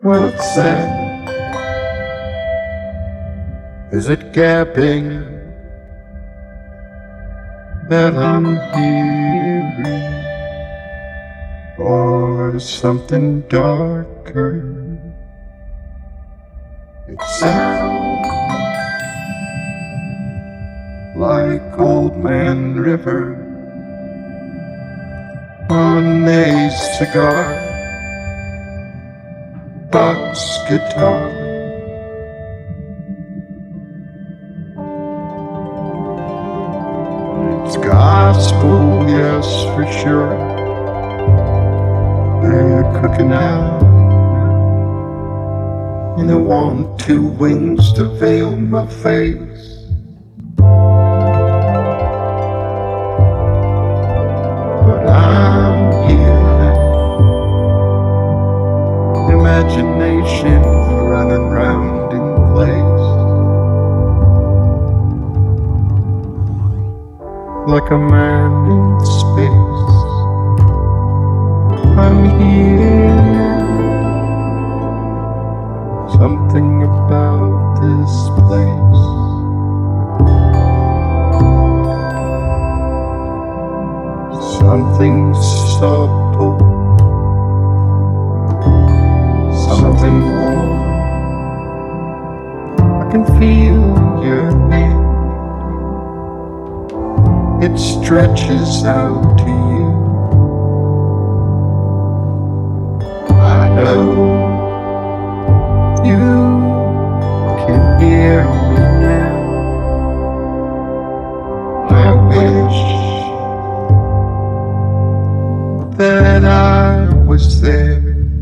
What's that? Is it gapping that I'm hearing, or something darker? It sounds like Old Man River on a cigar box guitar. It's gospel, yes, for sure. They're cooking out, and I want two wings to veil my face. But I'm here, imagination running round in place, like a man in space. I'm here now. Something about this place something subtle, something more. I can feel your hand. It stretches out to you. I know you can hear me now. I wish that I was there.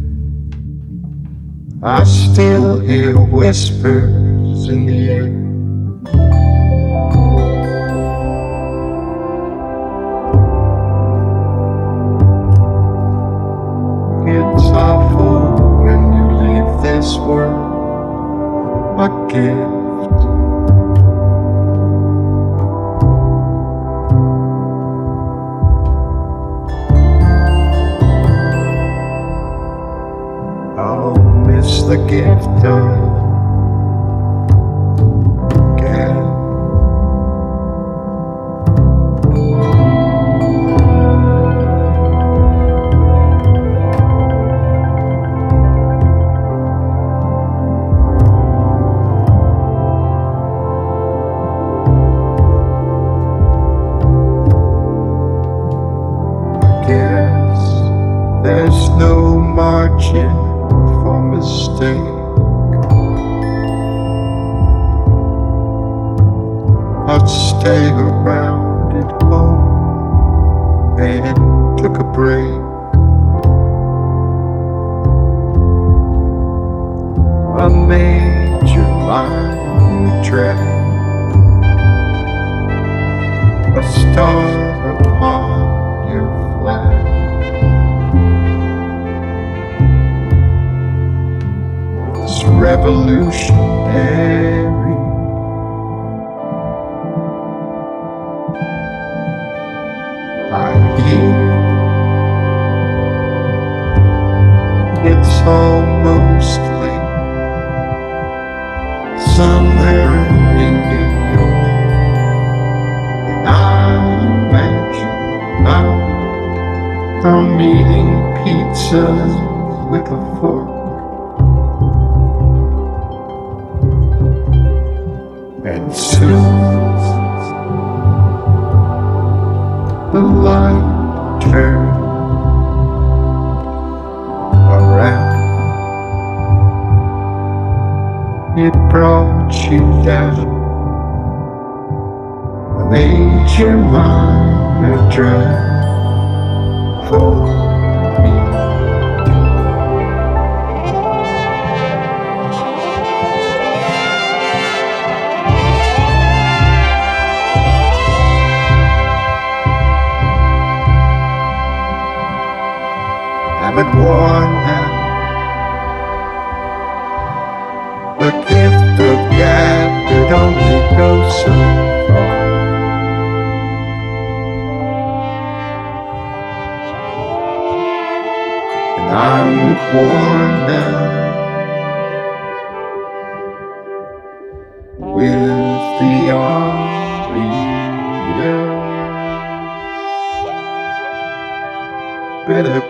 I still hear whispers in the air. It's awful when you leave this world a gift. I'll miss the gift of gab. I guess there's no margin for mistake. I'd stay around at home and took a break. A major line track, a star upon your flag. It's revolutionary. I'm here. It's almost late. Somewhere in New York, and I imagine I'm eating pizza with a fork. And soon the light turns around. It brought you down. I made your mind a drive for me. I've been worn out. The gift of God could only go so far. And I'm worn out.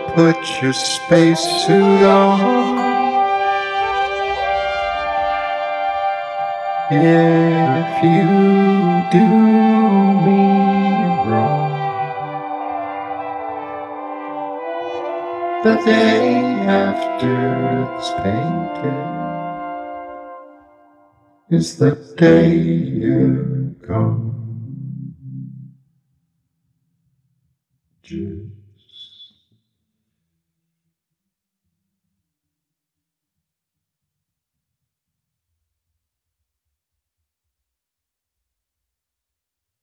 put your spacesuit on. If you do me wrong, the day after it's painted is the day you're gone.